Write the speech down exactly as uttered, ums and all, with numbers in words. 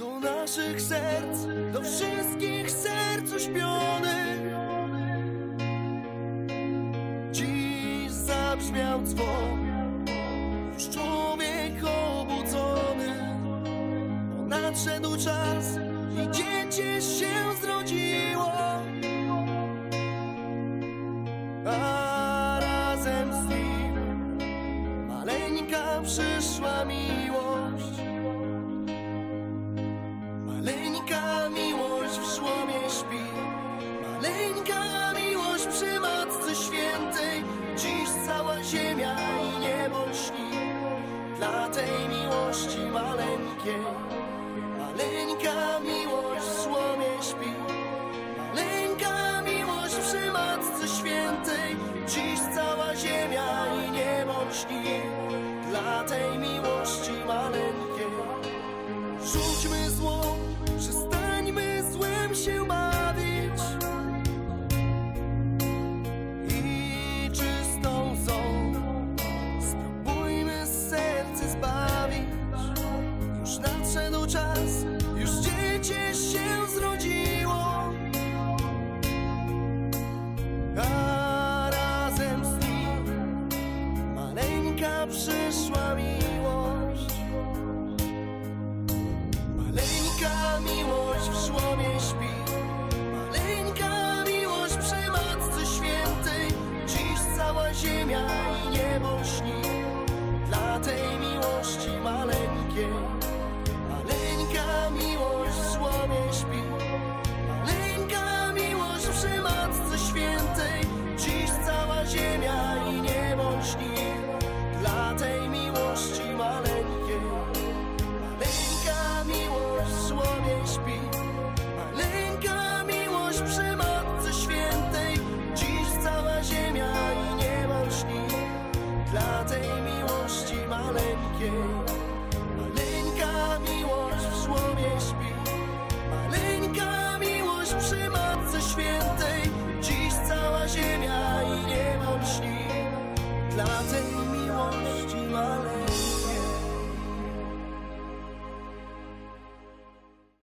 do naszych serc, do wszystkich serc uśpionych. Dziś zabrzmiał dzwon, już człowiek obudzony, bo nadszedł czas i dziecię się zrodziło, a razem z nim maleńka przyszła miłość. Maleńka miłość w żłobie śpi, maleńka miłość przy Matce Świętej. Dziś cała ziemia i niebo śni dla tej miłości maleńkiej. Maleńka miłość w żłobie śpi, maleńka miłość przy Matce Świętej. Dziś cała ziemia i niebo śni dla tej miłości maleńkiej. Rzućmy zło, przestańmy złem się bawić i czystą łzą spróbujmy serce zbawić. Już nadszedł czas, już dziecię się zrodziło, a razem z nim maleńka przyszła miłość. Maleńka miłość w żłobie śpi, maleńka miłość przy Matce Świętej. Dziś cała ziemia i niebo śni dla tej miłości maleńkiej. Maleńka miłość w żłobie śpi, maleńka miłość przy Matce Świętej. Dziś cała ziemia i niebo śni dla tej miłości maleńkiej. Maleńka miłość w żłobie śpi, maleńka miłość przy Matce Świętej. Dziś cała ziemia i niebo śni dla tej miłości maleńkiej. Maleńka miłość w żłobie śpi, maleńka miłość przy Matce Świętej. Dziś cała ziemia i niebo śni dla tej